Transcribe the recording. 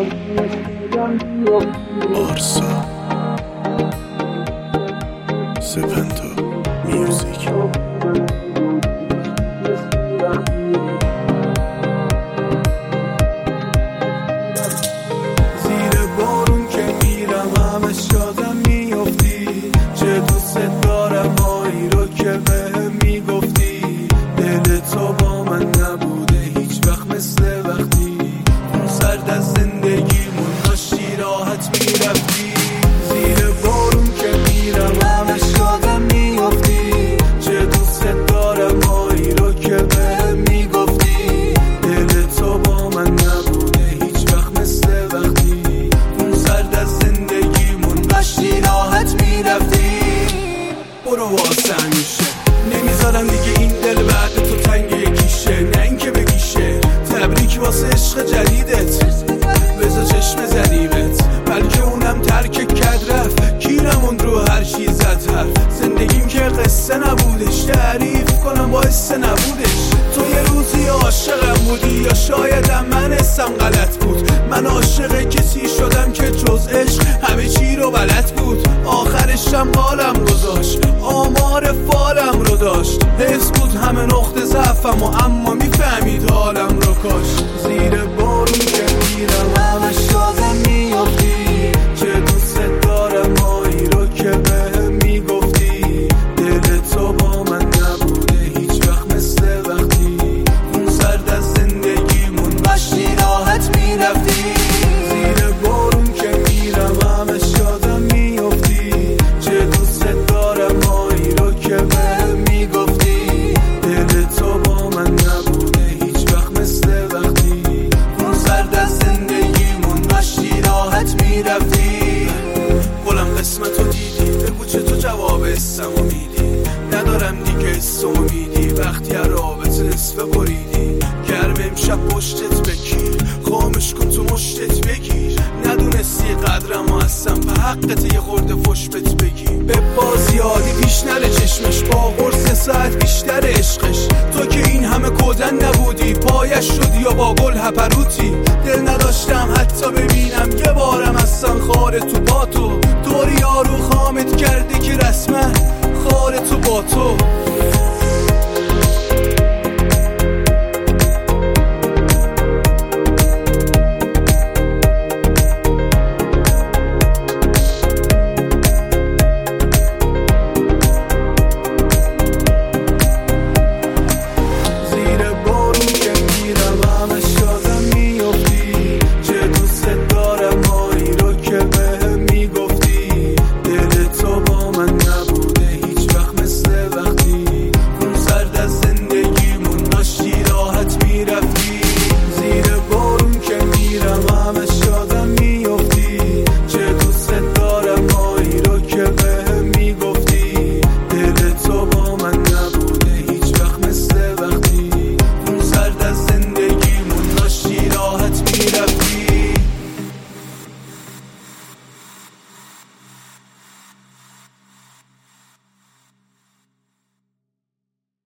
آرسا سپنتا میوزیک. زیر بارون که میرم همش یادم میافتی، چه دوست دارم هایی رو که بهم میگفتی. دل تو با من نبوده هیچ وقت مثل وقتی سرد از زندگیمون داشتی راحت میرفتی. زیر بارون که میرم همش یادم میافتی، چه دوست دارم هایی رو که بهم میگفتی. دل تو با من نبوده هیچ وقت مثل وقتی سرد از زندگیمون داشتی راحت میرفتی. برو واسه همیشه نمیذارم دیگه این دل بعد تو تنگ یکیشه، نه اینکه بگیشه تبریک واسه عشق جدیدت. بذار چشم زنیمت بلکه اونم ترک کد رفت، کیرمون رو هر چی زد حرف. زندگیم که قصه نبودش تعریف کنم باعث نبودش. تو یه روزی عاشقم بودی یا شایدم من اسم غلط بود. من عاشق کسی شدم که جز عشق همه چی رو بلد بود. آخرشم حالم گذاشت آمار فالم رو داشت، حس بود همه نقطه ضعفم و اما میفهمید حالم رو کاش. زیر بارون که میرم همش یادم میافتی، چه دوست دارم هایی رو که بهم میگفتی. دل تو با من نبوده هیچ وقت مثل وقتی سرد از زندگیمون داشتی راحت میرفتی. زیر بارون که میرم همش یادم میافتی، چه دوست دارم هایی رو که بهم میگفتی. دل تو با من نبوده هیچ وقت مثل وقتی سرد از زندگیمون داشتی راحت میرفتی. گلم قسمتو دیدی بگو چطور جواب اسمو میدی. ندارم دیگه اسمو میدی وقتی هر رابطه نصف بریدی. گرم امشب پشتت بگیر خامش کن تو مشتت بگیر. ندونستی قدرم و هستم به حقت یه خورده فش بت بگی. به بازی عادی پیش نره چشمش با قرص ساعت بیشتر عشقش. تو که این همه کودن نبودی پایش شدی یا با گل هپروتی. دل نداشتم حتی ببینم یه بارم اصلا خاره تو با تو. طوری یارو خامت کرده که رسما خاره تو با تو.